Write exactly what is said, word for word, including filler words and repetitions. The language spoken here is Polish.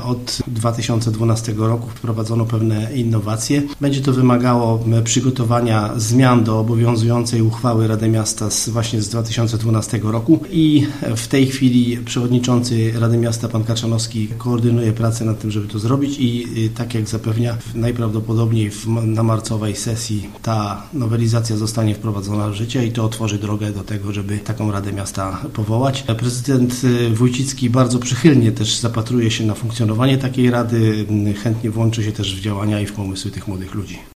Od dwa tysiące dwunastego roku wprowadzono pewne innowacje. Będzie to wymagało przygotowania zmian do obowiązującej uchwały Rady Miasta z, właśnie z dwa tysiące dwunastego roku i w tej chwili przewodniczący Rady Miasta pan Kaczanowski koordynuje pracę nad tym, żeby to zrobić i tak jak zapewnia, najprawdopodobniej w, na marcowej sesji ta nowelizacja zostanie wprowadzona w życie i to otworzy drogę do tego, żeby taką Radę Miasta powołać. Prezydent Wójcicki bardzo przychylnie też zapatruje się na funkcjonowanie takiej rady, chętnie włączy się też w działania i w pomysły tych młodych ludzi.